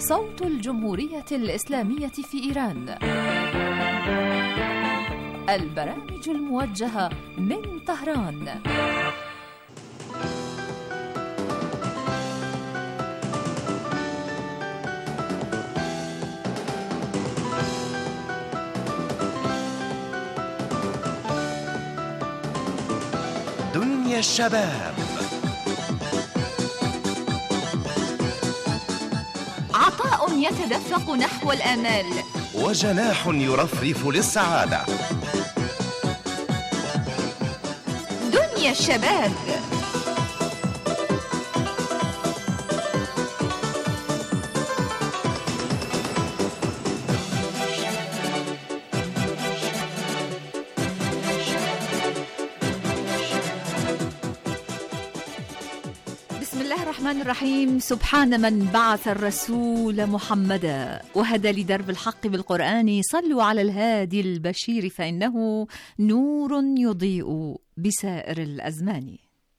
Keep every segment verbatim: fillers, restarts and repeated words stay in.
صوت الجمهورية الإسلامية في إيران. البرامج الموجهة من طهران. دنيا الشباب، عطاء يتدفق نحو الآمال، وجناح يرفرف للسعادة. دنيا الشباب. بسم الله الرحمن الرحيم. سبحان من بعث الرسول محمدا وهدى لدرب الحق بالقرآن. صلوا على الهادي البشير فإنه نور يضيء بسائر الأزمان.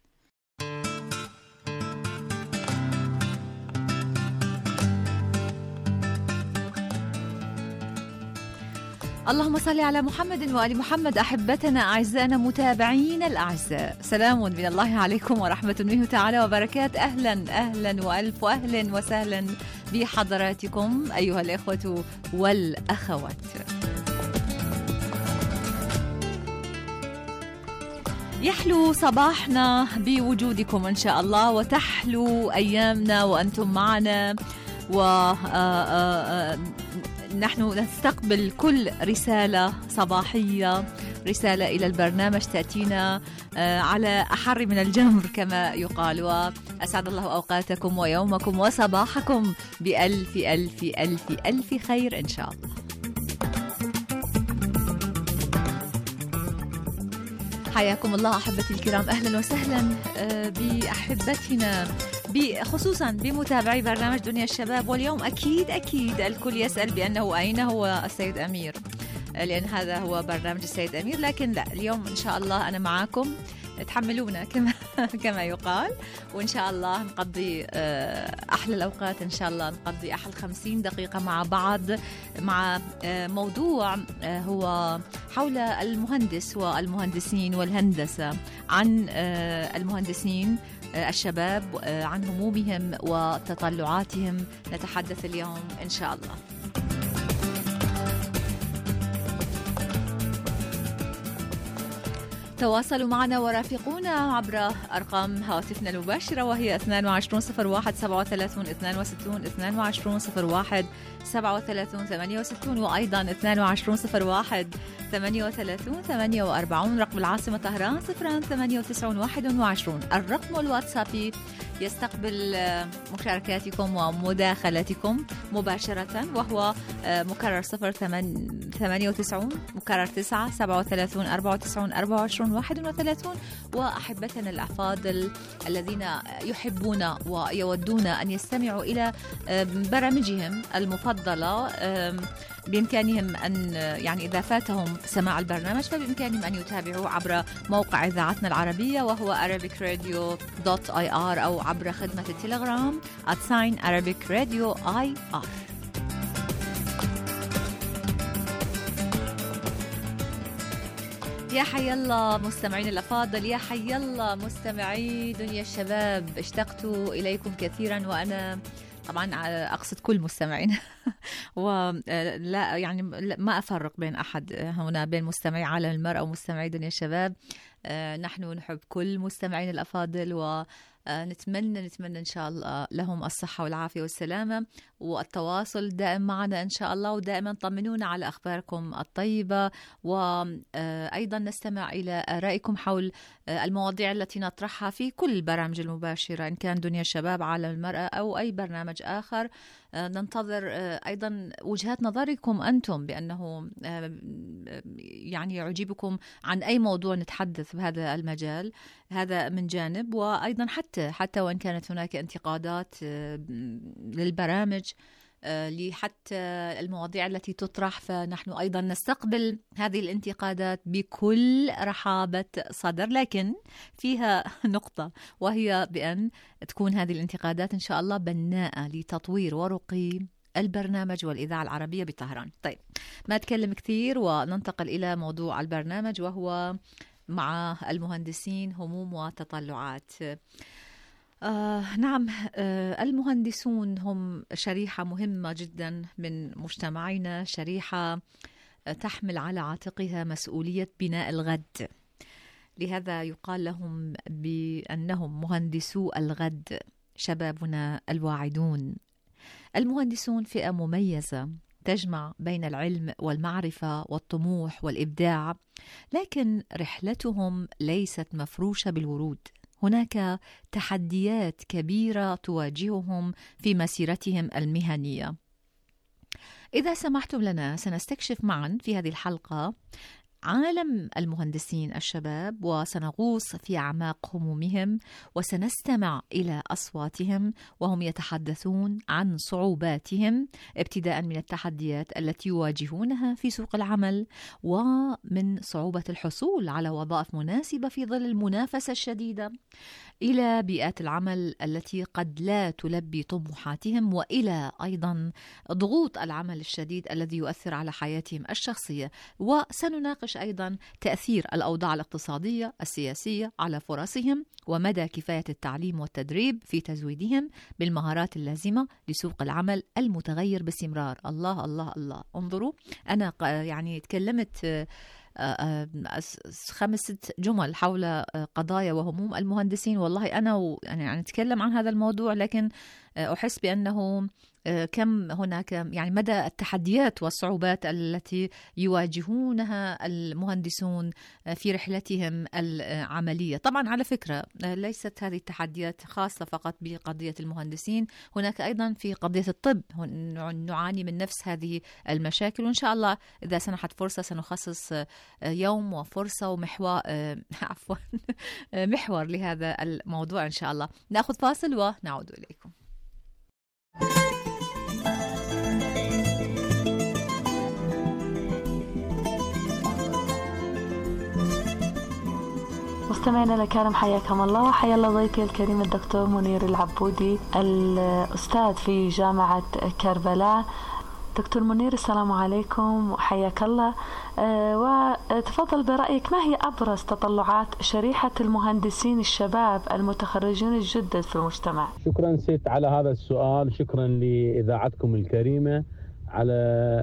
اللهم صل على محمد وآل محمد. أحبتنا أعزائنا متابعين الأعزاء، سلام من الله عليكم ورحمة منه تعالى وبركات. أهلا أهلا وألف وأهلا وسهلا بحضراتكم أيها الإخوة والأخوات. يحلو صباحنا بوجودكم إن شاء الله، وتحلو أيامنا وأنتم معنا، و نحن نستقبل كل رسالة صباحية، رسالة إلى البرنامج تأتينا على أحر من الجمر كما يقال. وأسعد الله أوقاتكم ويومكم وصباحكم بألف ألف ألف ألف خير إن شاء الله. حياكم الله أحبتي الكرام، أهلا وسهلا بأحبتنا، خصوصا بمتابعي برنامج دنيا الشباب. واليوم أكيد أكيد الكل يسأل بأنه أين هو السيد أمير، لأن هذا هو برنامج السيد أمير. لكن لا، اليوم إن شاء الله أنا معاكم، تحملونا كما كما يقال، وإن شاء الله نقضي أحلى الأوقات، إن شاء الله نقضي أحلى خمسين دقيقة مع بعض، مع موضوع هو حول المهندس والمهندسين والهندسة، عن المهندسين الشباب، عن همومهم وتطلعاتهم نتحدث اليوم إن شاء الله. تواصلوا معنا ورافقونا عبر أرقام هواتفنا المباشرة، وهي اثنين وعشرين صفر واحد سبعة وثلاثين اثنين وستين، اثنين وعشرين صفر واحد سبعة وثلاثين ثمانية وستين، وأيضا اثنين وعشرين صفر واحد ثمانية وثلاثين ثمانية وأربعين. رقم العاصمة طهران صفران ثمانية وتسعين واحد وعشرين. الرقم الواتسابي يستقبل مشاركاتكم ومداخلاتكم مباشرة، وهو مكرر صفر ثمانية وتسعين مكرر تسعة سبعة وثلاثين أربعة وتسعين أربعة وعشرين واحد وثلاثين. وأحبتنا الأفاضل الذين يحبون ويودون أن يستمعوا إلى برامجهم المفضلة، بإمكانهم أن يعني إذا فاتهم سماع البرنامج فبإمكانهم أن يتابعوا عبر موقع إذاعتنا العربية، وهو arabic radio dot i r، أو عبر خدمة التليجرام at sign arabic radio I R. يا حي الله مستمعين الأفاضل، يا حي الله مستمعي دنيا الشباب، اشتقت إليكم كثيرا، وأنا طبعا أقصد كل مستمعين ولا يعني ما أفرق بين أحد هنا، بين مستمعي عالم المرأة ومستمعي دنيا الشباب. نحن نحب كل مستمعين الأفاضل، و نتمنى نتمنى إن شاء الله لهم الصحة والعافية والسلامة، والتواصل دائم معنا إن شاء الله، ودائما طمنونا على أخباركم الطيبة، وأيضا نستمع إلى آرائكم حول المواضيع التي نطرحها في كل البرامج المباشرة، إن كان دنيا الشباب، عالم المرأة، أو أي برنامج آخر. ننتظر أيضا وجهات نظركم أنتم، بأنه يعني يعجبكم عن أي موضوع نتحدث بهذا المجال، هذا من جانب. وأيضا حتى حتى وإن كانت هناك انتقادات للبرامج لحتى المواضيع التي تطرح، فنحن أيضا نستقبل هذه الانتقادات بكل رحابة صدر، لكن فيها نقطة، وهي بأن تكون هذه الانتقادات إن شاء الله بناءة لتطوير ورقي البرنامج والإذاعة العربية بطهران. طيب ما أتكلم كثير وننتقل إلى موضوع البرنامج، وهو مع المهندسين هموم وتطلعات. آه نعم، آه المهندسون هم شريحة مهمة جدا من مجتمعنا، شريحة آه تحمل على عاتقها مسؤولية بناء الغد. لهذا يقال لهم بأنهم مهندسو الغد، شبابنا الواعدون. المهندسون فئة مميزة تجمع بين العلم والمعرفة والطموح والإبداع، لكن رحلتهم ليست مفروشة بالورود. هناك تحديات كبيرة تواجههم في مسيرتهم المهنية. إذا سمحتم لنا سنستكشف معا في هذه الحلقة عالم المهندسين الشباب، وسنغوص في أعماق همومهم، وسنستمع إلى أصواتهم وهم يتحدثون عن صعوباتهم، ابتداء من التحديات التي يواجهونها في سوق العمل، ومن صعوبة الحصول على وظائف مناسبة في ظل المنافسة الشديدة، إلى بيئات العمل التي قد لا تلبي طموحاتهم، وإلى أيضا ضغوط العمل الشديد الذي يؤثر على حياتهم الشخصية. وسنناقش أيضا تأثير الأوضاع الاقتصادية السياسية على فرصهم، ومدى كفاية التعليم والتدريب في تزويدهم بالمهارات اللازمة لسوق العمل المتغير باستمرار. الله الله الله، انظروا، أنا يعني تكلمت خمس ست جمل حول قضايا وهموم المهندسين. والله أنا يعني أتكلم عن هذا الموضوع، لكن أحس بأنه كم هناك يعني مدى التحديات والصعوبات التي يواجهونها المهندسون في رحلتهم العملية. طبعا على فكرة ليست هذه التحديات خاصة فقط بقضية المهندسين، هناك أيضا في قضية الطب نعاني من نفس هذه المشاكل. وإن شاء الله إذا سنحت فرصة سنخصص يوم وفرصة ومحور عفوا محور لهذا الموضوع إن شاء الله. نأخذ فاصل ونعود إليكم. مستمعينا الكرام، حياكم الله وحيا الله ضيفي الكريم الدكتور منير العبودي، الأستاذ في جامعة كربلاء. دكتور منير السلام عليكم وحياك الله. أه وتفضل برأيك، ما هي أبرز تطلعات شريحة المهندسين الشباب المتخرجين الجدد في المجتمع؟ شكرا ست على هذا السؤال، شكرا لإذاعتكم الكريمة على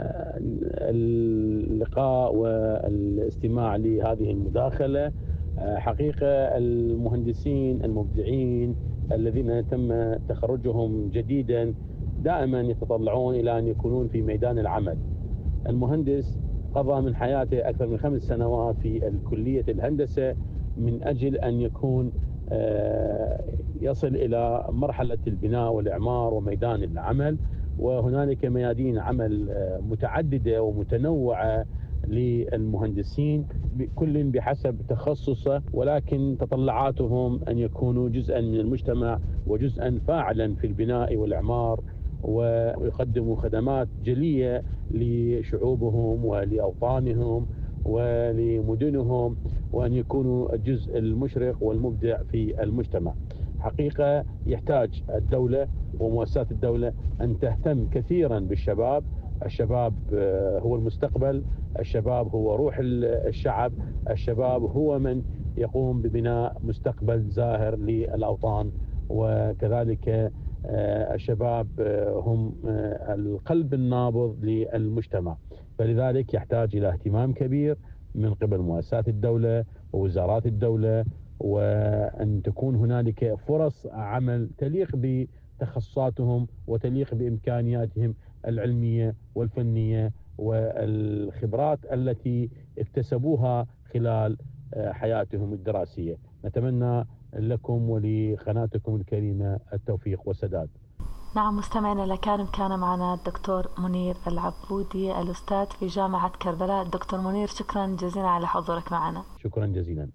اللقاء والاستماع لهذه المداخلة. حقيقة المهندسين المبدعين الذين تم تخرجهم جديدا دائما يتطلعون إلى أن يكونون في ميدان العمل. المهندس قضى من حياته أكثر من خمس سنوات في الكلية الهندسة من أجل أن يكون يصل إلى مرحلة البناء والإعمار وميدان العمل، وهنالك ميادين عمل متعددة ومتنوعة للمهندسين كل بحسب تخصصه، ولكن تطلعاتهم أن يكونوا جزءا من المجتمع وجزءا فاعلا في البناء والإعمار، ويقدموا خدمات جلية لشعوبهم ولأوطانهم ولمدنهم، وأن يكونوا الجزء المشرق والمبدع في المجتمع. حقيقة يحتاج الدولة ومؤسسات الدولة أن تهتم كثيرا بالشباب. الشباب هو المستقبل، الشباب هو روح الشعب، الشباب هو من يقوم ببناء مستقبل زاهر للأوطان، وكذلك الشباب هم القلب النابض للمجتمع. فلذلك يحتاج إلى اهتمام كبير من قبل مؤسسات الدولة ووزارات الدولة، وأن تكون هنالك فرص عمل تليق بتخصصاتهم وتليق بإمكانياتهم العلمية والفنية والخبرات التي اكتسبوها خلال حياتهم الدراسية. نتمنى لكم ولقناتكم الكريمة التوفيق والسداد. نعم مستمعينا الكرام، كان معنا الدكتور منير العبودي الأستاذ في جامعة كربلاء. الدكتور منير شكرا جزيلا على حضورك معنا. شكرا جزيلا.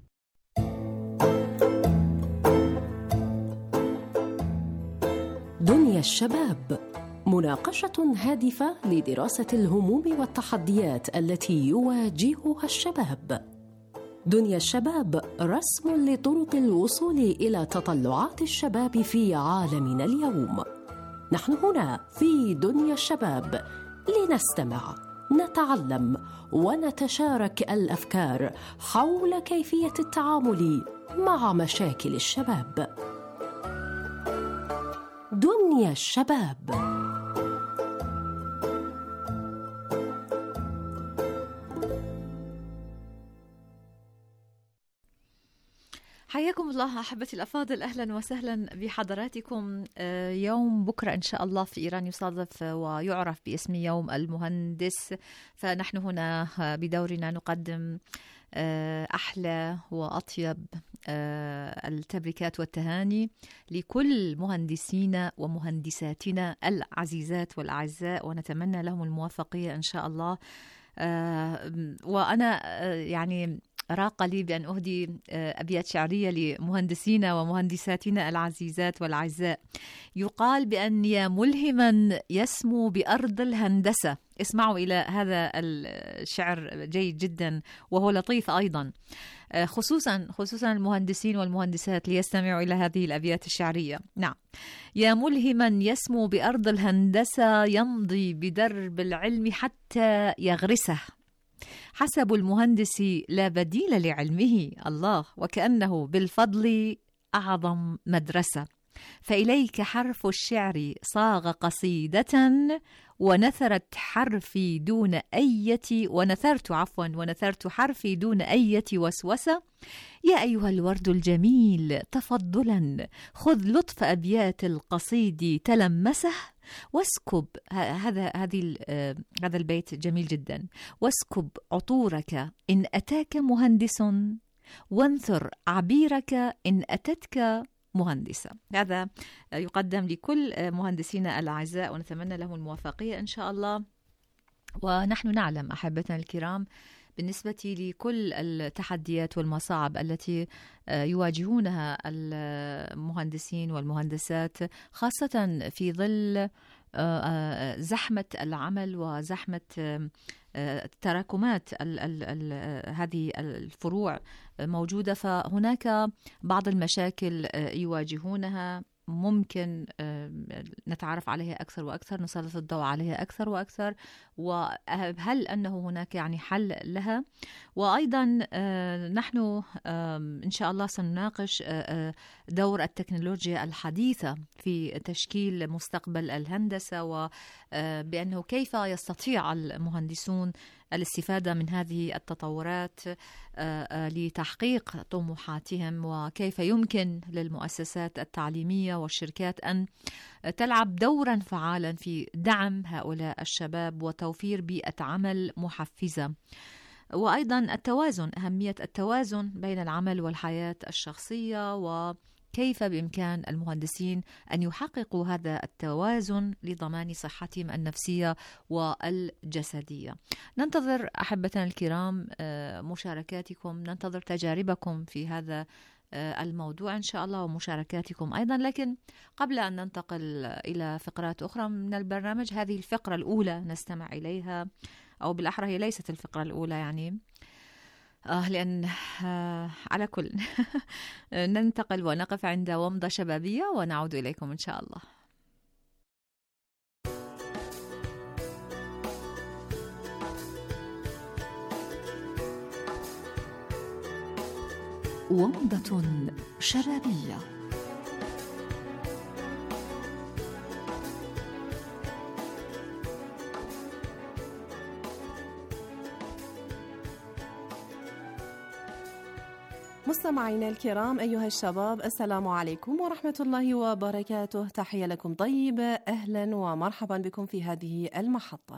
دنيا الشباب، مناقشة هادفة لدراسة الهموم والتحديات التي يواجهها الشباب. دنيا الشباب رسم لطرق الوصول إلى تطلعات الشباب في عالمنا اليوم، نحن هنا في دنيا الشباب لنستمع، نتعلم ونتشارك الأفكار حول كيفية التعامل مع مشاكل الشباب. دنيا الشباب. حياكم الله أحبتي الأفاضل، أهلا وسهلا بحضراتكم. يوم بكرة إن شاء الله في إيران يصادف ويعرف باسم يوم المهندس، فنحن هنا بدورنا نقدم أحلى وأطيب التبريكات والتهاني لكل مهندسين ومهندساتنا العزيزات والأعزاء، ونتمنى لهم الموفقية إن شاء الله. وأنا يعني راق لي بأن أهدي أبيات شعرية لمهندسينا ومهندساتنا العزيزات والأعزاء. يقال بأن يا ملهما يسمو بأرض الهندسة، اسمعوا إلى هذا الشعر جيد جدا وهو لطيف أيضا، خصوصا خصوصا المهندسين والمهندسات ليستمعوا إلى هذه الأبيات الشعرية. نعم، يا ملهما يسمو بأرض الهندسة يمضي بدرب العلم حتى يغرسه، حسب المهندس لا بديل لعلمه، الله وكأنه بالفضل أعظم مدرسة. فإليك حرف الشعر صاغ قصيدة ونثرت حرفي دون أية ونثرت عفوا ونثرت حرفي دون أية وسوسة. يا أيها الورد الجميل تفضلا خذ لطف أبيات القصيد تلمسه، واسكب هذا هذه هذا البيت جميل جدا، واسكب عطورك إن أتاك مهندس، وانثر عبيرك إن أتتك مهندسة. هذا يقدم لكل مهندسينا الأعزاء ونتمنى لهم الموفقية إن شاء الله. ونحن نعلم أحبتنا الكرام بالنسبة لكل التحديات والمصاعب التي يواجهونها المهندسين والمهندسات، خاصة في ظل زحمة العمل وزحمة تراكمات هذه الفروع موجودة، فهناك بعض المشاكل يواجهونها ممكن نتعرف عليها أكثر وأكثر، نسلط الضوء عليها أكثر وأكثر، وهل أنه هناك يعني حل لها. وأيضا نحن إن شاء الله سنناقش دور التكنولوجيا الحديثة في تشكيل مستقبل الهندسة، وبأنه كيف يستطيع المهندسون الاستفادة من هذه التطورات لتحقيق طموحاتهم، وكيف يمكن للمؤسسات التعليمية والشركات أن تلعب دورا فعالا في دعم هؤلاء الشباب وتوفير بيئة عمل محفزة. وأيضا التوازن، أهمية التوازن بين العمل والحياة الشخصية، وكيف بإمكان المهندسين أن يحققوا هذا التوازن لضمان صحتهم النفسية والجسدية. ننتظر أحبتنا الكرام مشاركاتكم، ننتظر تجاربكم في هذا الموضوع إن شاء الله ومشاركاتكم أيضا. لكن قبل أن ننتقل إلى فقرات أخرى من البرنامج، هذه الفقرة الأولى نستمع إليها، أو بالأحرى هي ليست الفقرة الأولى يعني آه لأن آه على كل ننتقل ونقف عند ومضة شبابية ونعود إليكم إن شاء الله. ومضة شبابية. مستمعينا الكرام أيها الشباب، السلام عليكم ورحمة الله وبركاته. تحية لكم طيبة، أهلا ومرحبا بكم في هذه المحطة.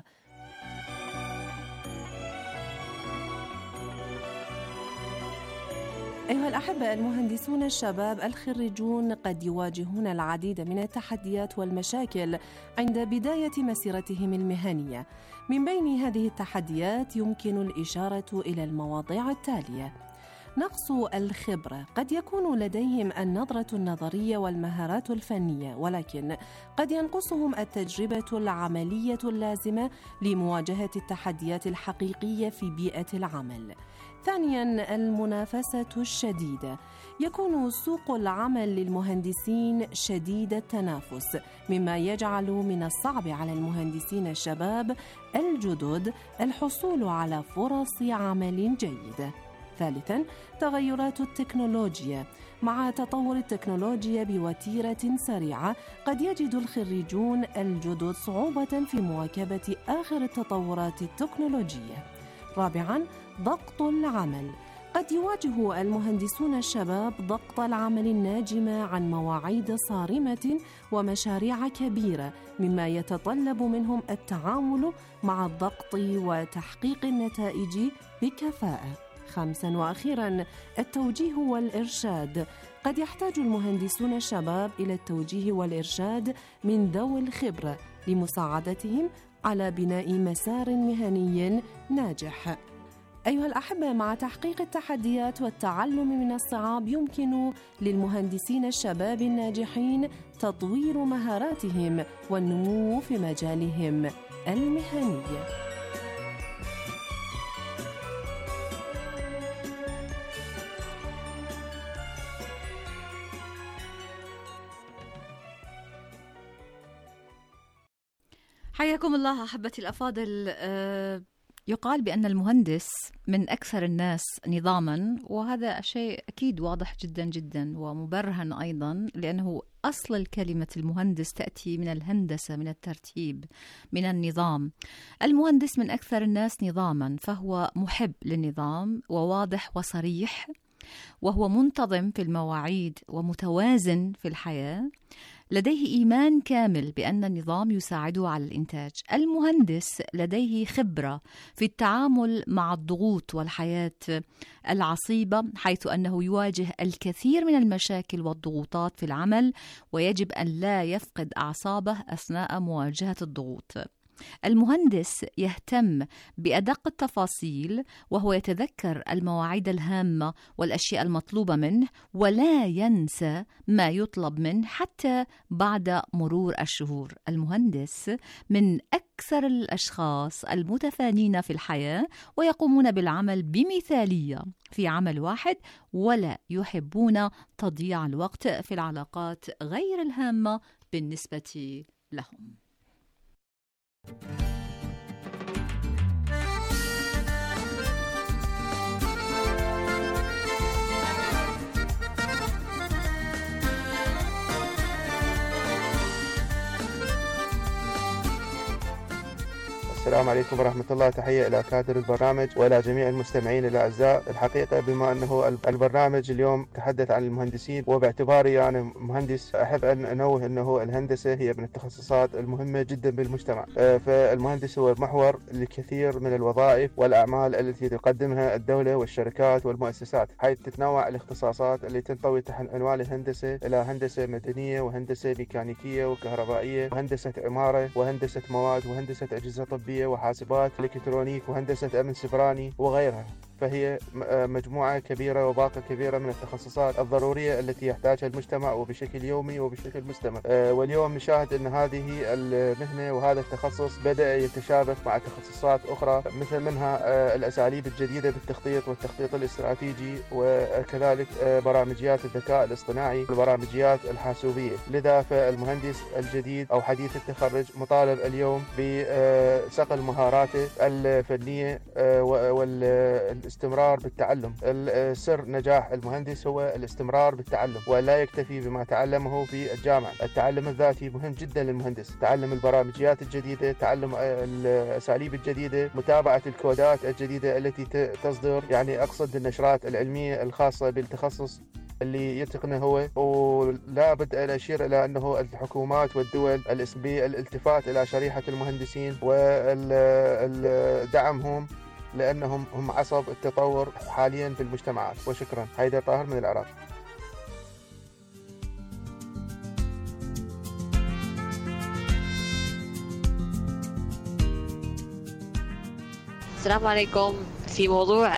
أيها الأحبة، المهندسون الشباب الخريجون قد يواجهون العديد من التحديات والمشاكل عند بداية مسيرتهم المهنية. من بين هذه التحديات يمكن الإشارة إلى المواضيع التالية: نقص الخبرة، قد يكون لديهم النظرة النظرية والمهارات الفنية، ولكن قد ينقصهم التجربة العملية اللازمة لمواجهة التحديات الحقيقية في بيئة العمل. ثانياً، المنافسة الشديدة. يكون سوق العمل للمهندسين شديد التنافس، مما يجعل من الصعب على المهندسين الشباب الجدد الحصول على فرص عمل جيدة. ثالثاً، تغيرات التكنولوجيا. مع تطور التكنولوجيا بوتيرة سريعة، قد يجد الخريجون الجدد صعوبة في مواكبة آخر التطورات التكنولوجية. رابعاً، ضغط العمل. قد يواجه المهندسون الشباب ضغط العمل الناجم عن مواعيد صارمة ومشاريع كبيرة، مما يتطلب منهم التعامل مع الضغط وتحقيق النتائج بكفاءة. خامساً وأخيراً، التوجيه والإرشاد. قد يحتاج المهندسون الشباب إلى التوجيه والإرشاد من ذوي الخبرة لمساعدتهم على بناء مسار مهني ناجح. أيها الأحبة، مع تحقيق التحديات والتعلم من الصعاب، يمكن للمهندسين الشباب الناجحين تطوير مهاراتهم والنمو في مجالهم المهني. حياكم الله أحبتي الأفاضل. يقال بأن المهندس من أكثر الناس نظاما، وهذا شيء أكيد واضح جدا جدا ومبرهن أيضا، لأنه أصل الكلمة المهندس تأتي من الهندسة، من الترتيب، من النظام. المهندس من أكثر الناس نظاما، فهو محب للنظام وواضح وصريح، وهو منتظم في المواعيد ومتوازن في الحياة. لديه إيمان كامل بأن النظام يساعده على الإنتاج. المهندس لديه خبرة في التعامل مع الضغوط والحياة العصيبة، حيث أنه يواجه الكثير من المشاكل والضغوطات في العمل، ويجب أن لا يفقد أعصابه أثناء مواجهة الضغوط. المهندس يهتم بأدق التفاصيل، وهو يتذكر المواعيد الهامة والأشياء المطلوبة منه، ولا ينسى ما يطلب منه حتى بعد مرور الشهور. المهندس من أكثر الأشخاص المتفانين في الحياة، ويقومون بالعمل بمثالية في عمل واحد، ولا يحبون تضييع الوقت في العلاقات غير الهامة بالنسبة لهم. السلام عليكم ورحمة الله. تحية إلى كادر البرنامج وإلى جميع المستمعين الأعزاء. الحقيقة بما أنه البرنامج اليوم تحدث عن المهندسين، وباعتباري أنا يعني مهندس، أحب أن أنوه أنه الهندسة هي من التخصصات المهمة جدا بالمجتمع. فالمهندس هو محور لكثير من الوظائف والأعمال التي تقدمها الدولة والشركات والمؤسسات، حيث تتنوع الاختصاصات اللي تنطوي تحت عنوان الهندسة إلى هندسة مدنية وهندسة ميكانيكية وكهربائية وهندسة عمارة وهندسة مواد وهندسة أجهزة طبية وحاسبات الكترونيك وهندسة أمن سيبراني وغيرها. فهي مجموعة كبيرة وباقة كبيرة من التخصصات الضرورية التي يحتاجها المجتمع وبشكل يومي وبشكل مستمر. واليوم نشاهد أن هذه المهنة وهذا التخصص بدأ يتشابك مع تخصصات أخرى، مثل منها الأساليب الجديدة بالتخطيط والتخطيط الاستراتيجي، وكذلك برامجيات الذكاء الاصطناعي والبرامجيات الحاسوبية. لذا فالمهندس الجديد أو حديث التخرج مطالب اليوم بصقل مهاراته الفنية وال الاستمرار بالتعلم. سر نجاح المهندس هو الاستمرار بالتعلم، ولا يكتفي بما تعلمه في الجامعة. التعلم الذاتي مهم جدا للمهندس، تعلم البرامجيات الجديدة، تعلم الأساليب الجديدة، متابعة الكودات الجديدة التي تصدر، يعني أقصد النشرات العلمية الخاصة بالتخصص اللي يتقنه هو. ولا بد أن أشير إلى أنه الحكومات والدول بالالتفات إلى شريحة المهندسين ودعمهم، لأنهم هم عصب التطور حاليا في المجتمعات. وشكرا. حيدر طاهر من العراق. السلام عليكم. في موضوع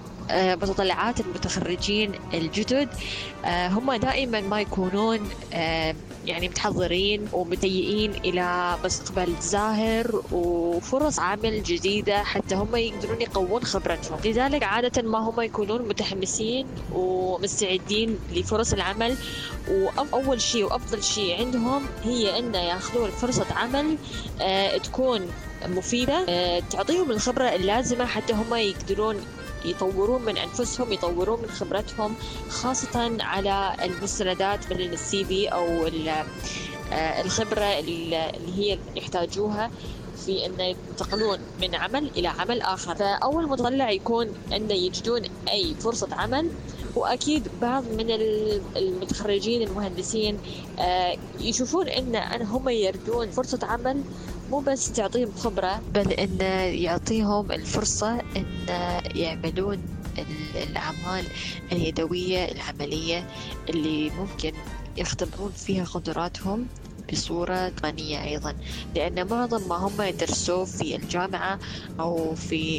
متطلعات المتخرجين الجدد، هم دائما ما يكونون يعني متحضرين ومتهيئين إلى مستقبل زاهر وفرص عمل جديدة حتى هم يقدرون يقوون خبرتهم. لذلك عادة ما هم يكونون متحمسين ومستعدين لفرص العمل، وأول شيء وأفضل شيء عندهم هي أن يأخذون فرصة عمل آه تكون مفيدة، آه تعطيهم الخبرة اللازمة حتى هم يقدرون يطورون من أنفسهم، يطورون من خبرتهم، خاصة على المستندات من السي في أو الخبرة اللي هي يحتاجوها في أن ينتقلون من عمل إلى عمل آخر. فأول متطلع يكون أن يجدون أي فرصة عمل، وأكيد بعض من المتخرجين المهندسين يشوفون أن هم يردون فرصة عمل مو بس تعطيهم خبرة، بل أن يعطيهم الفرصة أن يعملون الأعمال اليدوية العملية اللي ممكن يختبرون فيها قدراتهم بصورة تقنية أيضا، لأن معظم ما هم يدرسوه في الجامعة أو في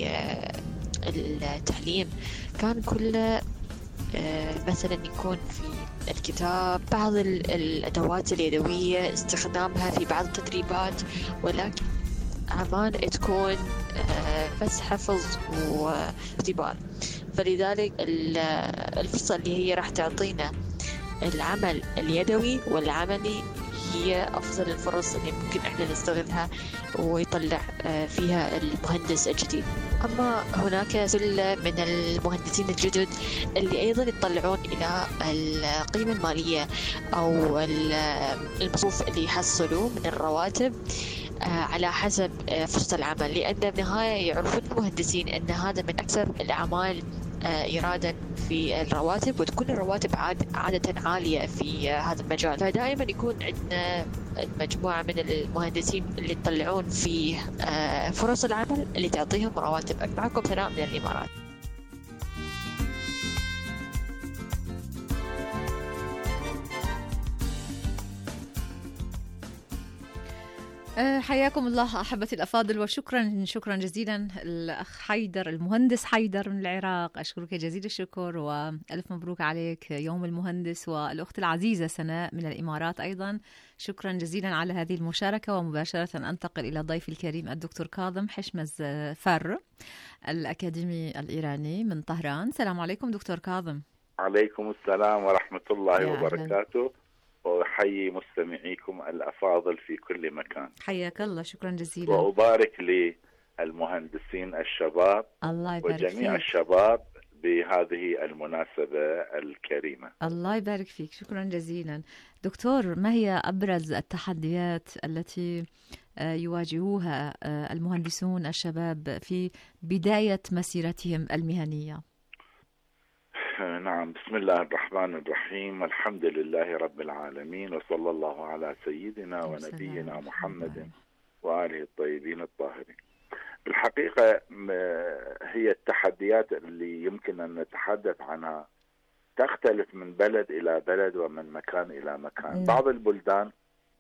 التعليم كان كله مثلا يكون في الكتاب، بعض الأدوات اليدوية استخدامها في بعض التدريبات، ولكن أعمال تكون بس حفظ واختبار. فلذلك الفرصة اللي هي راح تعطينا العمل اليدوي والعملي هي أفضل الفرص اللي ممكن إحنا نستغلها ويطلع فيها المهندس الجديد. أما هناك سلة من المهندسين الجدد اللي أيضا يطلعون إلى القيمة المالية أو المصروف اللي يحصلوه من الرواتب على حسب فرصة العمل، لأن بالنهاية يعرفون المهندسين أن هذا من أكثر الأعمال إيرادا في الرواتب، وتكون الرواتب عادة عالية في هذا المجال. فدائما يكون عندنا مجموعة من المهندسين اللي يطلعون في فرص العمل اللي تعطيهم رواتب أكثر. معكم ثناء من الإمارات. حياكم الله أحبتي الأفاضل، وشكرا شكرا جزيلا الأخ حيدر المهندس حيدر من العراق، أشكرك جزيل الشكر وألف مبروك عليك يوم المهندس. والأخت العزيزة سناء من الإمارات أيضا شكرا جزيلا على هذه المشاركة. ومباشرة أنتقل إلى ضيفي الكريم الدكتور كاظم حشمز فر الأكاديمي الإيراني من طهران. السلام عليكم دكتور كاظم. عليكم السلام ورحمة الله وبركاته، وحيي مستمعيكم الأفاضل في كل مكان. حياك الله، شكرا جزيلا. وأبارك للمهندسين الشباب الله يبارك وجميع فيك. الشباب بهذه المناسبة الكريمة. الله يبارك فيك، شكرا جزيلا. دكتور، ما هي أبرز التحديات التي يواجهوها المهندسون الشباب في بداية مسيرتهم المهنية؟ نعم، بسم الله الرحمن الرحيم، الحمد لله رب العالمين، وصلى الله على سيدنا ونبينا محمد وآله الطيبين الطاهرين. بالحقيقة هي التحديات اللي يمكن أن نتحدث عنها تختلف من بلد إلى بلد ومن مكان إلى مكان. بعض البلدان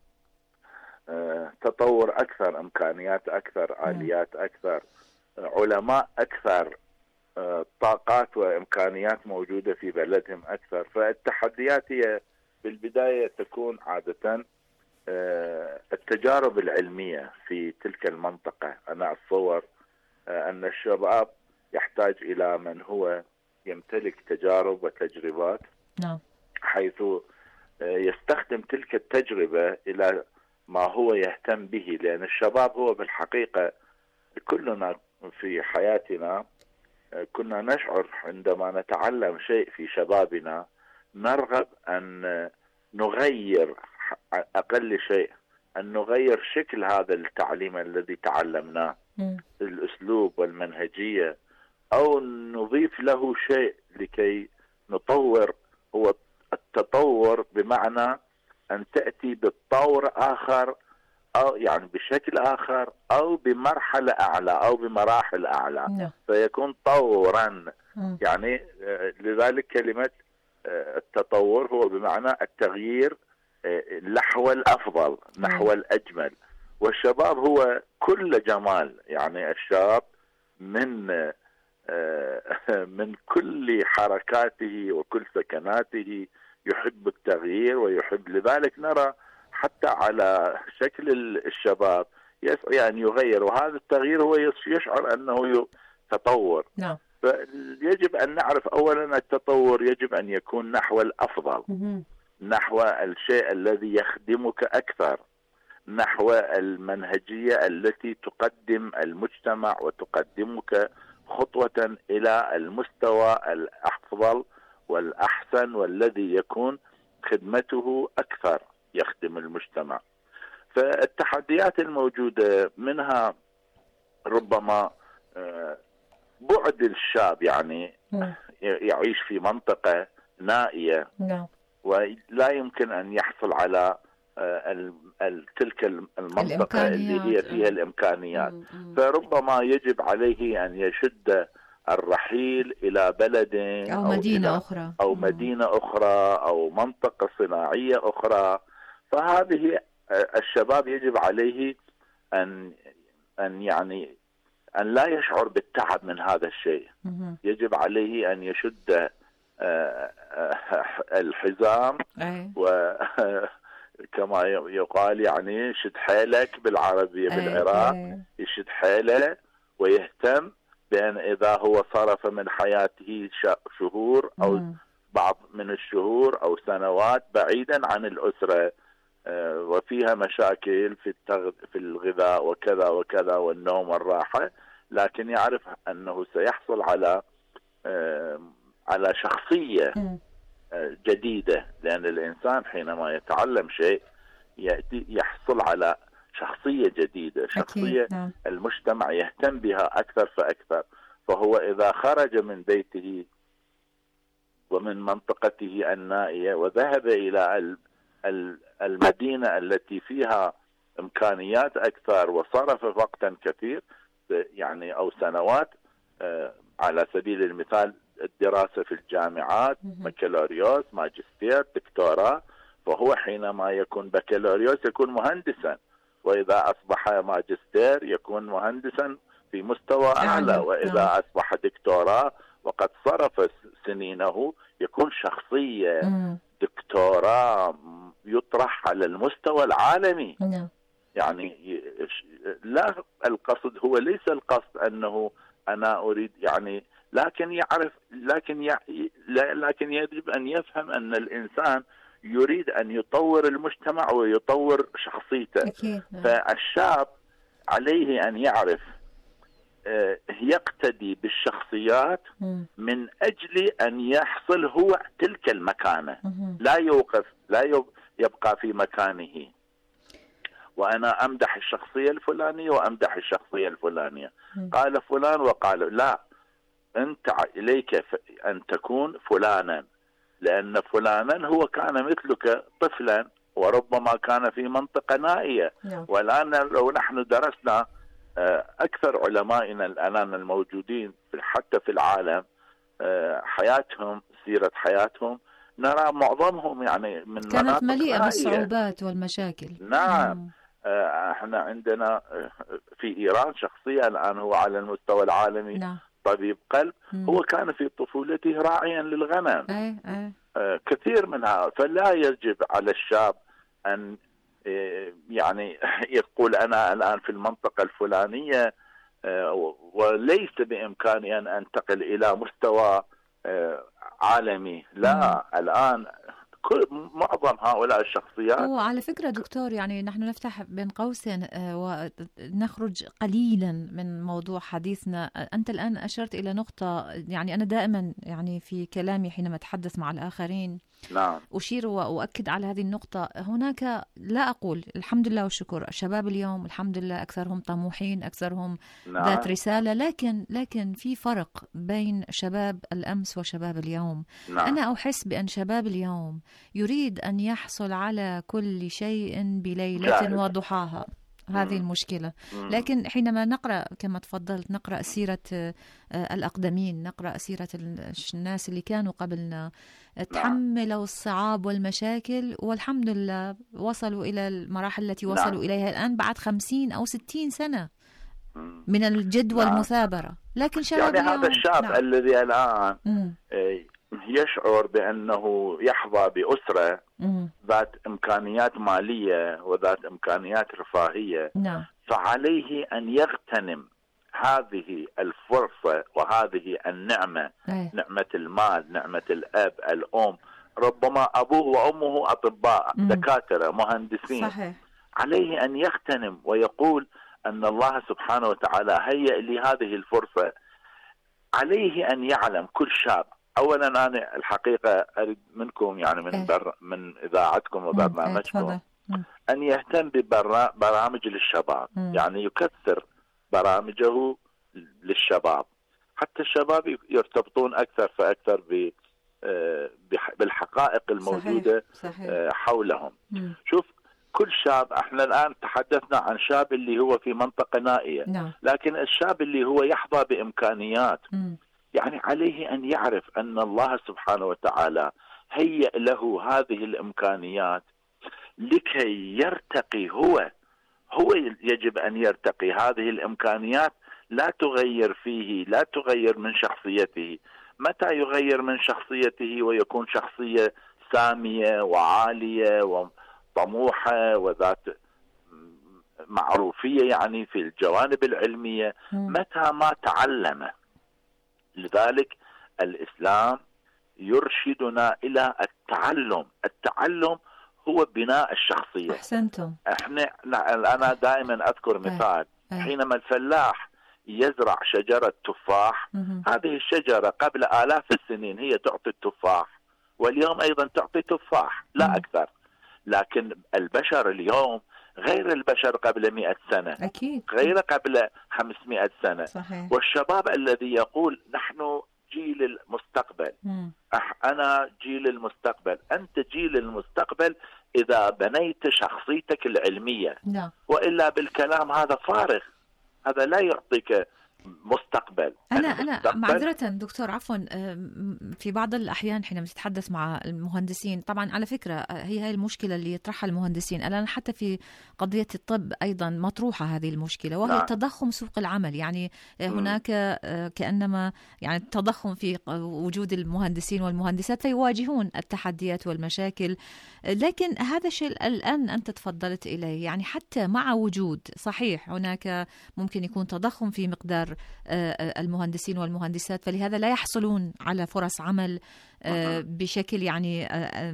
تطور أكثر، إمكانيات أكثر، آليات أكثر، علماء أكثر، طاقات وإمكانيات موجودة في بلدهم أكثر. فالتحديات هي بالبداية تكون عادة التجارب العلمية في تلك المنطقة. أنا أتصور أن الشباب يحتاج إلى من هو يمتلك تجارب وتجربات، نعم، حيث يستخدم تلك التجربة إلى ما هو يهتم به. لأن الشباب هو بالحقيقة كلنا في حياتنا كنا نشعر عندما نتعلم شيء في شبابنا نرغب أن نغير أقل شيء، أن نغير شكل هذا التعليم الذي تعلمناه، الأسلوب والمنهجية، أو نضيف له شيء لكي نطور. هو التطور بمعنى أن تأتي بالطور آخر، أو يعني بشكل آخر، أو بمرحلة أعلى أو بمراحل أعلى، فيكون طورا. يعني لذلك كلمة التطور هو بمعنى التغيير نحو الأفضل، نحو الأجمل. والشباب هو كل جمال، يعني الشاب من من كل حركاته وكل سكناته يحب التغيير ويحب. لذلك نرى حتى على شكل الشباب يسعى أن يغير، وهذا التغيير هو يشعر أنه تطور. نعم. فيجب أن نعرف أولا التطور يجب أن يكون نحو الأفضل، نحو الشيء الذي يخدمك أكثر، نحو المنهجية التي تقدم المجتمع وتقدمك خطوة إلى المستوى الأفضل والأحسن، والذي يكون خدمته أكثر يخدم المجتمع. فالتحديات الموجودة منها ربما بعد الشاب، يعني يعيش في منطقة نائية ولا يمكن أن يحصل على تلك المنطقة اللي هي فيها الإمكانيات، فربما يجب عليه أن يشد الرحيل إلى بلد أو, أو مدينة أخرى أو مدينة أخرى أو منطقة صناعية أخرى. فهذه الشباب يجب عليه أن أن يعني أن لا يشعر بالتعب من هذا الشيء. يجب عليه أن يشد الحزام وكما يقال يعني شد حيلك بالعربية بالعراق، يشد حيله ويهتم بأن إذا هو صرف من حياته شهور أو بعض من الشهور أو سنوات بعيدا عن الأسرة وفيها مشاكل في في الغذاء وكذا وكذا والنوم والراحة، لكن يعرف أنه سيحصل على على شخصية جديدة، لأن الإنسان حينما يتعلم شيء يأتي يحصل على شخصية جديدة، شخصية نعم. المجتمع يهتم بها أكثر فأكثر. فهو إذا خرج من بيته ومن منطقته النائية وذهب إلى المدينة التي فيها إمكانيات أكثر وصرف وقتا كثير يعني أو سنوات، على سبيل المثال الدراسة في الجامعات، بكالوريوس، ماجستير، دكتوراه، فهو حينما يكون بكالوريوس يكون مهندسا، وإذا أصبح ماجستير يكون مهندسا في مستوى أعلى، وإذا أصبح دكتوراه وقد صرف سنينه يكون شخصية دكتوراه يطرح على المستوى العالمي. يعني لا القصد هو ليس القصد أنه أنا أريد يعني، لكن يعرف لكن يع... لكن يجب أن يفهم أن الإنسان يريد أن يطور المجتمع ويطور شخصيته. فالشاب عليه أن يعرف يقتدي بالشخصيات من أجل أن يحصل هو تلك المكانة، لا يوقف لا يبقى في مكانه وأنا أمدح الشخصية الفلانية وأمدح الشخصية الفلانية، قال فلان وقال لا، أنت إليك أن تكون فلانا، لأن فلانا هو كان مثلك طفلا وربما كان في منطقة نائية. والآن لو نحن درسنا أكثر علمائنا الآن الموجودين حتى في العالم حياتهم سيرة حياتهم نرى معظمهم يعني من كانت مليئة بالصعوبات والمشاكل. نعم. احنا عندنا في إيران شخصية الآن هو على المستوى العالمي نعم. طبيب قلب. مم. هو كان في طفولته راعيا للغنم. أي أي. آه كثير منها. فلا يجب على الشاب أن يعني يقول أنا الآن في المنطقة الفلانية وليس بإمكاني أن أنتقل إلى مستوى عالمي. لا. مم. الآن كل معظم هؤلاء الشخصيات. وعلى فكرة دكتور يعني نحن نفتح بين قوسين ونخرج قليلا من موضوع حديثنا. أنت الآن أشرت إلى نقطة يعني أنا دائما يعني في كلامي حينما أتحدث مع الآخرين نعم. أشير وأؤكد على هذه النقطة. هناك لا أقول الحمد لله والشكر الشباب اليوم الحمد لله أكثرهم طموحين أكثرهم نعم. ذات رسالة، لكن لكن في فرق بين شباب الأمس وشباب اليوم. نعم. أنا أحس بأن شباب اليوم يريد أن يحصل على كل شيء بليلة جاهز. وضحاها. هذه المشكلة. لكن حينما نقرأ كما تفضلت نقرأ سيرة الأقدمين، نقرأ سيرة الناس اللي كانوا قبلنا تحملوا الصعاب والمشاكل والحمد لله وصلوا إلى المراحل التي وصلوا نعم. إليها الآن بعد خمسين أو ستين سنة من الجد والمثابرة. لكن شباب يعني هذا الشاب نعم. الذي الآن يشعر بأنه يحظى بأسرة مم. ذات إمكانيات مالية وذات إمكانيات رفاهية، نعم. فعليه أن يغتنم هذه الفرصة وهذه النعمة، أي. نعمة المال، نعمة الأب الأم، ربما أبوه وأمه أطباء، مم. دكاترة، مهندسين. صحيح. عليه أن يغتنم ويقول أن الله سبحانه وتعالى هيأ لي هذه الفرصة. عليه أن يعلم كل شاب، أولا أنا الحقيقة أريد منكم يعني من, بر من إذاعتكم وبرنامجكم أن يهتم ببرامج للشباب، مم. يعني يكثر برامجه للشباب حتى الشباب يرتبطون أكثر فأكثر ب بالحقائق الموجودة صحيح. صحيح. حولهم. مم. شوف كل شاب، احنا الآن تحدثنا عن شاب اللي هو في منطقة نائية، نعم. لكن الشاب اللي هو يحظى بإمكانيات، مم. يعني عليه أن يعرف أن الله سبحانه وتعالى هيئ له هذه الإمكانيات لكي يرتقي. هو هو يجب أن يرتقي. هذه الإمكانيات لا تغير فيه، لا تغير من شخصيته. متى يغير من شخصيته ويكون شخصية سامية وعالية وطموحة وذات معروفية يعني في الجوانب العلمية؟ متى ما تعلم. لذلك الإسلام يرشدنا إلى التعلم. التعلم هو بناء الشخصية. أحسنتم. احنا أنا دائما أذكر مثال، حينما الفلاح يزرع شجرة تفاح، هذه الشجرة قبل آلاف السنين هي تعطي التفاح، واليوم أيضا تعطي تفاح لا أكثر. لكن البشر اليوم غير البشر قبل مئة سنة، أكيد. غير قبل خمسمائة سنة. صحيح. والشباب الذي يقول نحن جيل المستقبل، أح أنا جيل المستقبل. أنت جيل المستقبل إذا بنيت شخصيتك العلمية. نعم. وإلا بالكلام هذا فارغ، هذا لا يعطيك مستقبل. أنا أنا معذرة دكتور، عفوا، في بعض الأحيان حينما تتحدث مع المهندسين، طبعا على فكرة هي هاي المشكلة اللي يطرحها المهندسين. الآن حتى في قضية الطب أيضا مطروحة هذه المشكلة، وهي نعم. تضخم سوق العمل. يعني هناك كأنما يعني تضخم في وجود المهندسين والمهندسات، فيواجهون التحديات والمشاكل. لكن هذا الشيء الآن أنت تفضلت إليه، يعني حتى مع وجود صحيح هناك ممكن يكون تضخم في مقدار المهندسين والمهندسات، فلهذا لا يحصلون على فرص عمل بشكل يعني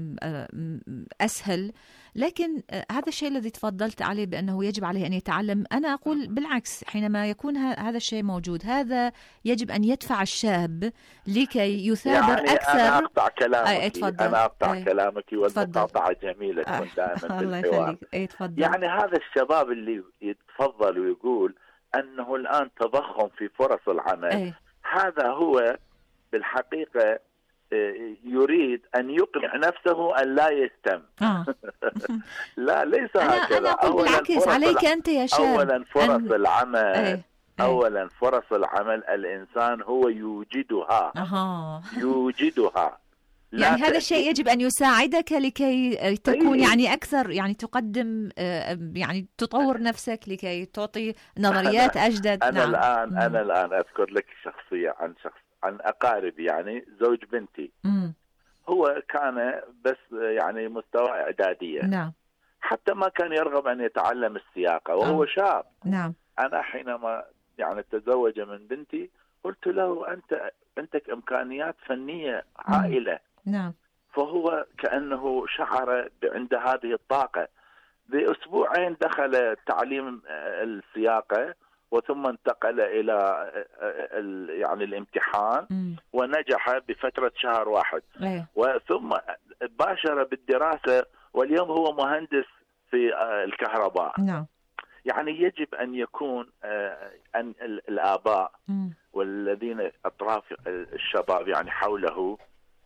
أسهل. لكن هذا الشيء الذي تفضلت عليه بأنه يجب عليه أن يتعلم، أنا أقول بالعكس، حينما يكون هذا الشيء موجود، هذا يجب أن يدفع الشاب لكي يثابر يعني أكثر. أنا أقطع كلامك، أنا أقطع أي. كلامك، والمقاطعة جميلة تكون دائما في الحوار. يعني هذا الشباب اللي يتفضل ويقول أنه الآن تضخم في فرص العمل، أي. هذا هو بالحقيقة يريد أن يقنع نفسه أن لا يستم. آه. لا، ليس أنا هكذا. أنا أقول بالعكس، عليك أنت يا شاب. أولا فرص أن... العمل أي. أي. أولا فرص العمل الإنسان هو يوجدها. أها. يوجدها. يعني هذا الشيء يجب أن يساعدك لكي تكون أيه. يعني أكثر، يعني تقدم، يعني تطور نفسك لكي تعطي نظريات أنا أجدد. أنا نعم. الآن مم. أنا الآن أذكر لك شخصية عن شخص عن أقارب، يعني زوج بنتي. مم. هو كان بس يعني مستوى إعدادية. نعم. حتى ما كان يرغب أن يتعلم السياقة وهو آه. شاب. نعم. أنا حينما يعني تزوج من بنتي قلت له أنت عندك إمكانيات فنية هائلة. نعم. فهو كأنه شعر عند هذه الطاقة. بأسبوعين دخل تعليم السياقة، وثم انتقل إلى يعني الامتحان م. ونجح بفترة شهر واحد. أيه. وثم باشر بالدراسة، واليوم هو مهندس في الكهرباء. نعم. يعني يجب أن يكون أن الآباء م. والذين أطراف الشباب يعني حوله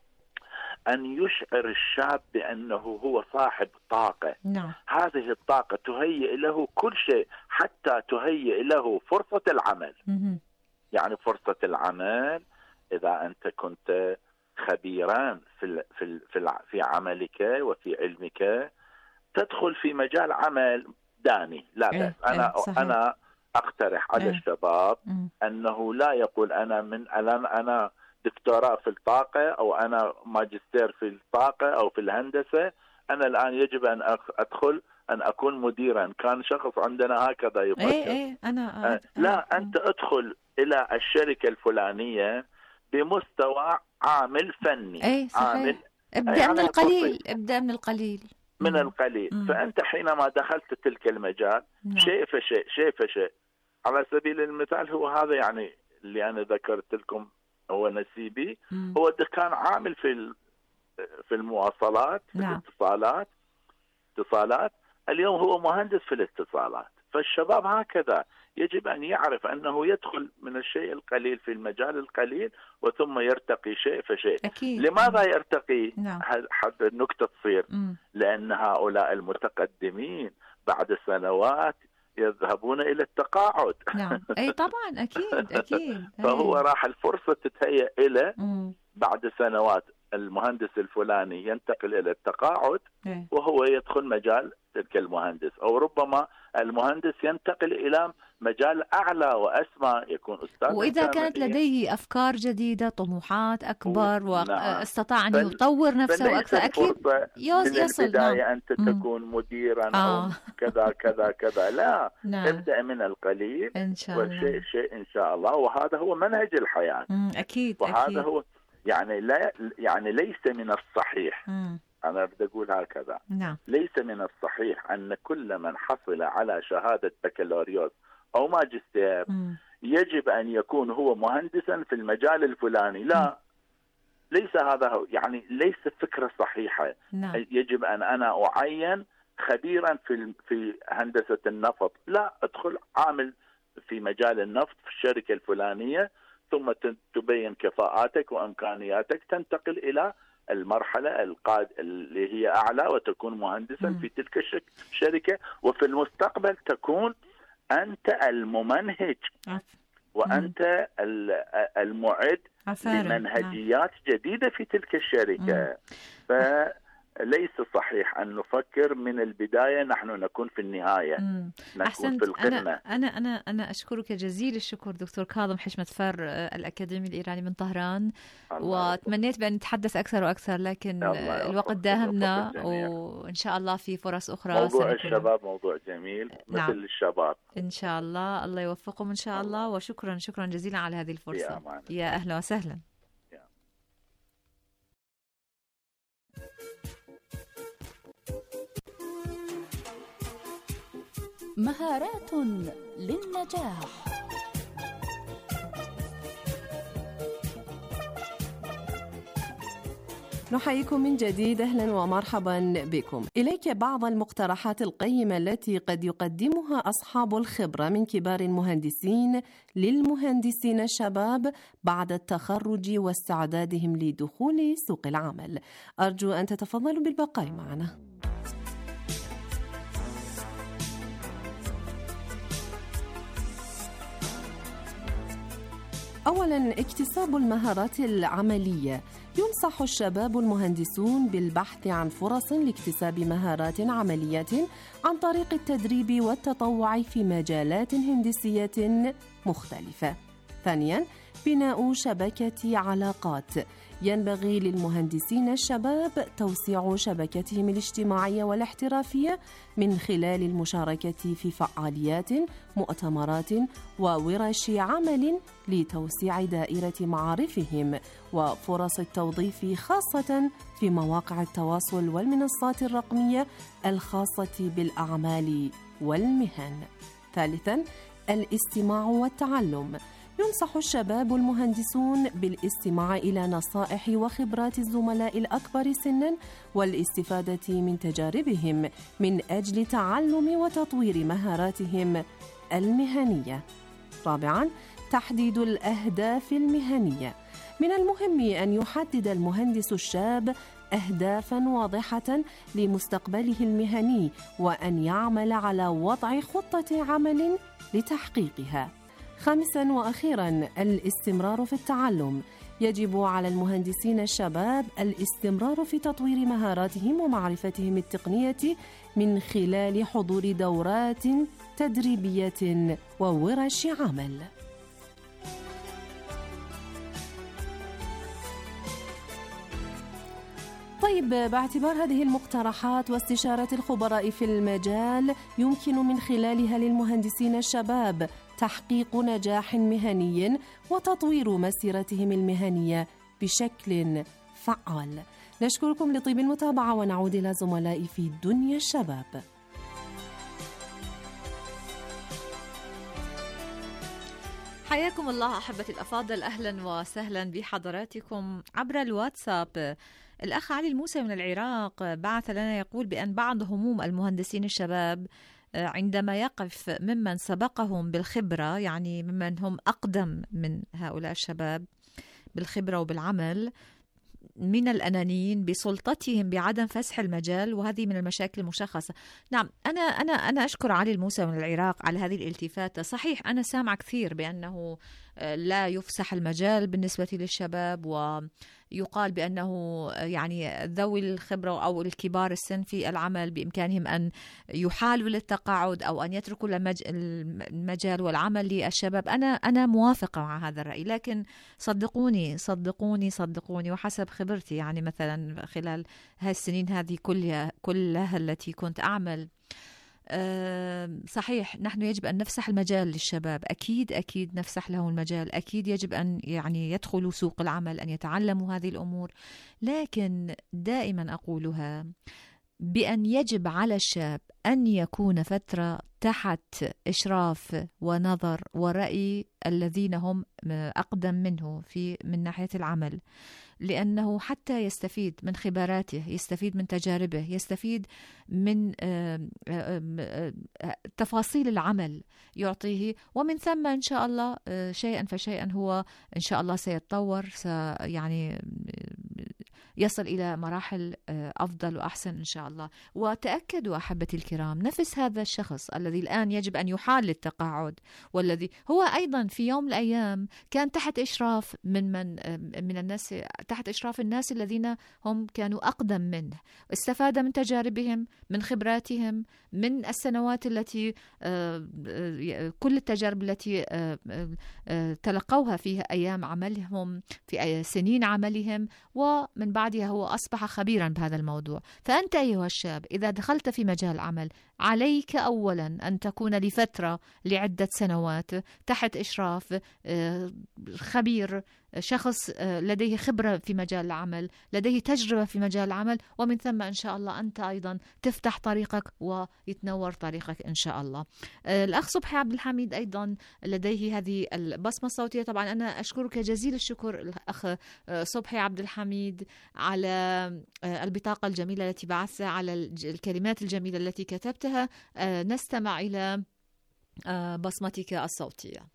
أن يشعر الشاب بأنه هو صاحب طاقة. نعم. هذه الطاقة تهيئ له كل شيء، حتى تهيئ له فرصة العمل. م- يعني فرصة العمل إذا أنت كنت خبيرا في في في في عملك وفي علمك، تدخل في مجال عمل داني لا بأس. أنا أنا أقترح على الشباب أنه لا يقول أنا من الآن أنا دكتوراه في الطاقة أو أنا ماجستير في الطاقة أو في الهندسة، أنا الآن يجب أن أدخل أن أكون مديرا. كان شخص عندنا هكذا يفكر. إيه إيه أنا أه لا، أنت أدخل إلى الشركة الفلانية بمستوى عامل فني. إيه صحيح. عامل ابدأ من القليل، ابدأ من القليل من مم. القليل. مم. فأنت حينما دخلت تلك المجال مم. شيء فشيء شيء فشيء. على سبيل المثال هو هذا يعني اللي أنا ذكرت لكم هو نسيبي. مم. هو كان عامل في في المواصلات في نعم. الاتصالات اتصالات اليوم هو مهندس في الاتصالات. فالشباب هكذا يجب أن يعرف أنه يدخل من الشيء القليل في المجال القليل وثم يرتقي شيء فشيء. أكيد. لماذا يرتقي؟ نعم. حتى النكتة تصير م. لأن هؤلاء المتقدمين بعد سنوات يذهبون إلى التقاعد. نعم. أي طبعا أكيد أكيد. فهو راح الفرصة تتهيأ إلى بعد سنوات المهندس الفلاني ينتقل إلى التقاعد أي. وهو يدخل مجال تلك المهندس، أو ربما المهندس ينتقل إلى مجال أعلى وأسمى يكون أستاذ. وإذا كانت لديه أفكار جديدة طموحات أكبر و... واستطاع نعم. أن يطور نفسه أكثر أكيد يصل. من البداية نعم. أنت تكون مديرا آه. أو كذا كذا كذا لا نعم. ابدأ من القليل إن شاء الله والشيء شيء إن شاء الله. وهذا هو منهج الحياة. مم. أكيد وهذا أكيد. هو يعني لا يعني ليس من الصحيح. مم. أنا بدي أقول هكذا نعم. ليس من الصحيح أن كل من حصل على شهادة بكالوريوس أو ماجستير مم. يجب أن يكون هو مهندسا في المجال الفلاني. لا مم. ليس هذا هو يعني ليس فكرة صحيحة. نعم. يجب أن أنا أعين خبيرا في في هندسة النفط، لا أدخل عامل في مجال النفط في الشركة الفلانية ثم تبين كفاءاتك وإمكانياتك تنتقل إلى المرحلة القاد اللي هي أعلى وتكون مهندسا م. في تلك الشركة، وفي المستقبل تكون أنت الممنهج عف. وأنت م. المعد لمنهجيات نعم. جديدة في تلك الشركة. ف ليس صحيح أن نفكر من البداية نحن نكون في النهاية. مم. نكون أحسنت. في القمة. أنا أنا أنا أنا أشكرك جزيل الشكر دكتور كاظم حشمت فر الأكاديمي الإيراني من طهران، وتمنيت بأن نتحدث أكثر وأكثر لكن الوقت داهمنا، وإن شاء الله في فرص أخرى. موضوع الشباب موضوع جميل مثل نعم. الشباب إن شاء الله. الله يوفقهم إن شاء الله. وشكرا شكرا جزيلا على هذه الفرصة. يا, يا أهلا وسهلا. مهارات للنجاح. نحييكم من جديد، أهلا ومرحبا بكم. إليك بعض المقترحات القيمة التي قد يقدمها أصحاب الخبرة من كبار المهندسين للمهندسين الشباب بعد التخرج واستعدادهم لدخول سوق العمل. أرجو أن تتفضلوا بالبقاء معنا. أولاً، اكتساب المهارات العملية. ينصح الشباب المهندسون بالبحث عن فرص لاكتساب مهارات عملية عن طريق التدريب والتطوع في مجالات هندسية مختلفة. ثانياً، بناء شبكة علاقات. ينبغي للمهندسين الشباب توسيع شبكتهم الاجتماعية والاحترافية من خلال المشاركة في فعاليات، مؤتمرات وورش عمل لتوسيع دائرة معارفهم وفرص التوظيف، خاصة في مواقع التواصل والمنصات الرقمية الخاصة بالأعمال والمهن. ثالثاً، الاستماع والتعلم. ينصح الشباب المهندسون بالاستماع إلى نصائح وخبرات الزملاء الأكبر سناً والاستفادة من تجاربهم من أجل تعلم وتطوير مهاراتهم المهنية. رابعاً، تحديد الأهداف المهنية. من المهم أن يحدد المهندس الشاب أهدافاً واضحة لمستقبله المهني وأن يعمل على وضع خطة عمل لتحقيقها. خامساً وأخيراً، الاستمرار في التعلم. يجب على المهندسين الشباب الاستمرار في تطوير مهاراتهم ومعرفتهم التقنية من خلال حضور دورات تدريبية وورش عمل. طيب، باعتبار هذه المقترحات واستشارة الخبراء في المجال يمكن من خلالها للمهندسين الشباب تحقيق نجاح مهني وتطوير مسيرتهم المهنية بشكل فعال. نشكركم لطيب المتابعة ونعود إلى زملائي في دنيا الشباب. حياكم الله أحبتي الأفاضل، أهلا وسهلا بحضراتكم عبر الواتساب. الأخ علي الموسى من العراق بعث لنا يقول بأن بعض هموم المهندسين الشباب عندما يقف ممن سبقهم بالخبرة، يعني ممن هم أقدم من هؤلاء الشباب بالخبرة وبالعمل، من الأنانيين بسلطتهم بعدم فسح المجال، وهذه من المشاكل المشخصة. نعم، أنا أنا أنا أشكر علي الموسى من العراق على هذه الالتفاتة. صحيح أنا سامع كثير بأنه لا يفسح المجال بالنسبة للشباب، ويقال بأنه يعني ذوي الخبرة أو الكبار السن في العمل بإمكانهم أن يحالوا للتقاعد أو أن يتركوا المجال والعمل للشباب. أنا أنا موافقة مع هذا الرأي، لكن صدقوني صدقوني صدقوني وحسب خبرتي، يعني مثلا خلال هالسنين هذه كلها كلها التي كنت أعمل، أه صحيح نحن يجب أن نفسح المجال للشباب، أكيد أكيد نفسح لهم المجال، أكيد يجب أن يعني يدخلوا سوق العمل، أن يتعلموا هذه الأمور، لكن دائما أقولها بأن يجب على الشاب أن يكون فترة تحت إشراف ونظر ورأي الذين هم أقدم منه في من ناحية العمل، لأنه حتى يستفيد من خبراته، يستفيد من تجاربه، يستفيد من تفاصيل العمل يعطيه، ومن ثم إن شاء الله شيئا فشيئا هو إن شاء الله سيتطور، يعني يصل إلى مراحل أفضل وأحسن إن شاء الله. وتأكدوا أحبتي الكرام، نفس هذا الشخص الذي الآن يجب أن يحال للتقاعد، والذي هو أيضا في يوم من الأيام كان تحت إشراف من من من الناس، تحت إشراف الناس الذين هم كانوا أقدم منه، استفاد من تجاربهم، من خبراتهم، من السنوات التي كل التجارب التي تلقوها في أيام عملهم، في سنين عملهم، ومن بعدها هو أصبح خبيرا بهذا الموضوع. فأنت أيها الشاب إذا دخلت في مجال عمل، عليك أولا أن تكون لفترة لعدة سنوات تحت إشراف خبير، شخص لديه خبرة في مجال العمل، لديه تجربة في مجال العمل، ومن ثم إن شاء الله أنت أيضا تفتح طريقك ويتنور طريقك إن شاء الله. الأخ صبحي عبد الحميد أيضا لديه هذه البصمة الصوتية. طبعا أنا أشكرك جزيل الشكر الأخ صبحي عبد الحميد على البطاقة الجميلة التي بعثتها، على الكلمات الجميلة التي كتبتها. نستمع إلى بصمتك الصوتية.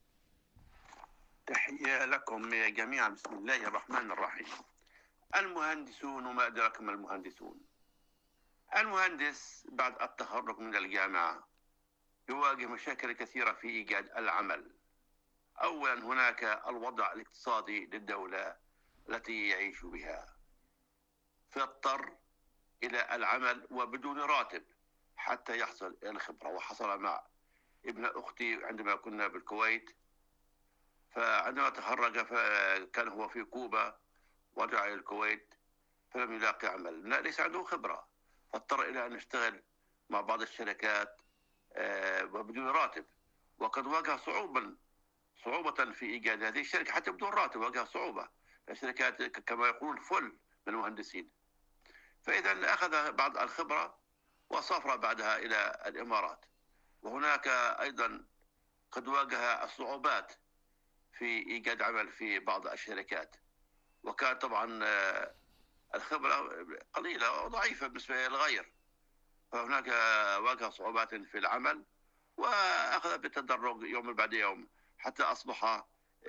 تحية لكم جميعا، بسم الله الرحمن الرحيم. المهندسون وما أدراك ما المهندسون. المهندس بعد التخرج من الجامعة يواجه مشاكل كثيرة في إيجاد العمل. أولا هناك الوضع الاقتصادي للدولة التي يعيش بها، فاضطر إلى العمل وبدون راتب حتى يحصل إلى الخبرة. وحصل مع ابن أختي عندما كنا بالكويت، فعندما تخرج فكان هو في كوبا ورجع إلى الكويت فلم يلاقي عمل، ليس عنده خبرة، فاضطر إلى أن يشتغل مع بعض الشركات وبدون راتب. وقد واجه صعوبة صعوبة في إيجاد هذه الشركة حتى بدون راتب، واجه صعوبة. الشركات كما يقولون فل من المهندسين. فإذا أخذ بعض الخبرة وسافر بعدها إلى الإمارات. وهناك أيضا قد واجه الصعوبات في إيجاد عمل في بعض الشركات، وكان طبعا الخبرة قليلة وضعيفة بالنسبة للغير، فهناك واجه صعوبات في العمل، وأخذ بالتدرج يوم بعد يوم حتى أصبح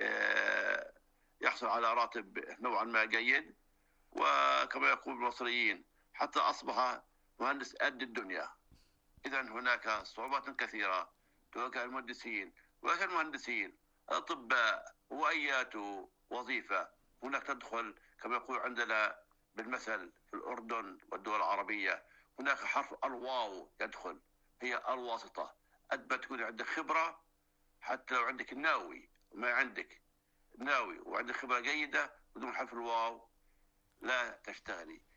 يحصل على راتب نوعا ما جيد، وكما يقول المصريين حتى أصبح مهندس قد الدنيا. إذن هناك صعوبات كثيرة تواجه المهندسين وغير المهندسين، أطباء وأيات وظيفة. هناك تدخل كما يقول عندنا بالمثل في الأردن والدول العربية، هناك حرف الواو يدخل، هي الواسطة. أدبا تكون عندك خبرة، حتى لو عندك ناوي وما عندك ناوي وعندك خبرة جيدة بدون حرف الواو لا تشتغلي.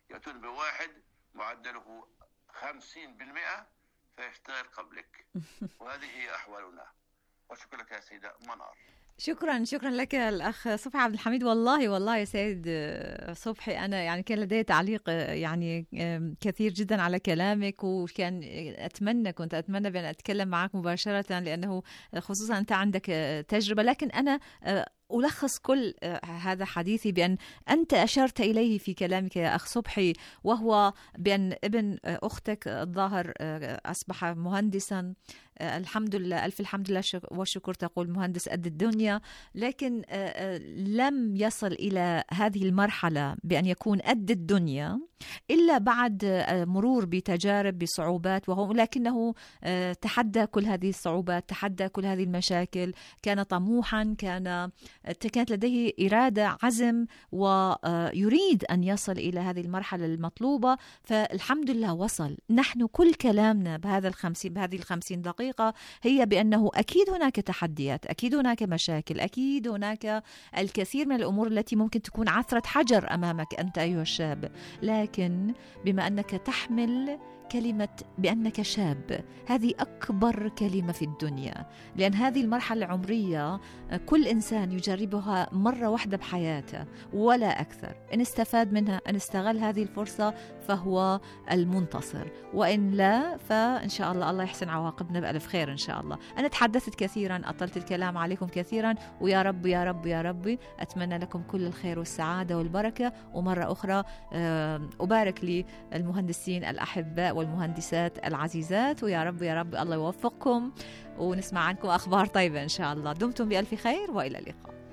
يأتون بواحد معدله خمسين بالمئة فيشتغل قبلك. وهذه هي أحوالنا. وشكرا لك يا سيدة منار. شكرا شكرا لك الأخ صبحي عبد الحميد. والله والله يا سيد صبحي أنا يعني كان لدي تعليق يعني كثير جدا على كلامك، وكان أتمنى كنت أتمنى بأن أتكلم معك مباشرة، لأنه خصوصا أنت عندك تجربة، لكن أنا ألخص كل هذا حديثي بأن أنت أشرت إليه في كلامك يا أخ صبحي، وهو بأن ابن أختك الظاهر أصبح مهندسا، الحمد لله ألف الحمد لله والشكر، تقول مهندس قد الدنيا، لكن لم يصل إلى هذه المرحلة بأن يكون قد الدنيا إلا بعد مرور بتجارب بصعوبات، وهو لكنه تحدى كل هذه الصعوبات، تحدى كل هذه المشاكل، كان طموحا، كان كانت لديه إرادة عزم ويريد أن يصل إلى هذه المرحلة المطلوبة، فالحمد لله وصل. نحن كل كلامنا بهذا الخمسين بهذه الخمسين دقيقة هي بأنه أكيد هناك تحديات، أكيد هناك مشاكل، أكيد هناك الكثير من الأمور التي ممكن تكون عثرة حجر أمامك أنت أيها الشاب، لكن بما أنك تحمل كلمة بأنك شاب، هذه أكبر كلمة في الدنيا، لأن هذه المرحلة العمرية كل إنسان يجربها مرة واحدة بحياته ولا أكثر. إن استفاد منها، إن استغل هذه الفرصة فهو المنتصر، وإن لا فإن شاء الله الله يحسن عواقبنا بألف خير إن شاء الله. أنا تحدثت كثيرا، أطلت الكلام عليكم كثيرا، ويا رب يا رب يا رب أتمنى لكم كل الخير والسعادة والبركة. ومرة أخرى أبارك للمهندسين الأحباء والمهندسات العزيزات، ويا رب يا رب الله يوفقكم، ونسمع عنكم أخبار طيبة إن شاء الله. دمتم بألف خير وإلى اللقاء.